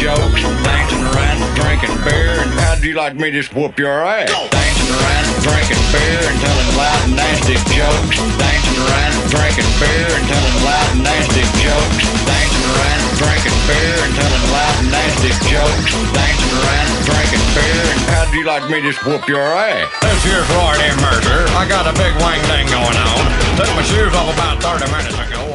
jokes, dancing around, drinking beer, and how'd you like me to just whoop your ass? Dancing around, drinking beer, and telling loud and nasty jokes, dancing around, drinking beer, and telling loud and nasty jokes, dancing around, drinking beer, and telling loud and nasty jokes, dancing around, drinking beer, and how'd you like me to just whoop your ass? This here's Lord M. Mercer. I got a big wang thing going on. Took my shoes off about 30 minutes ago.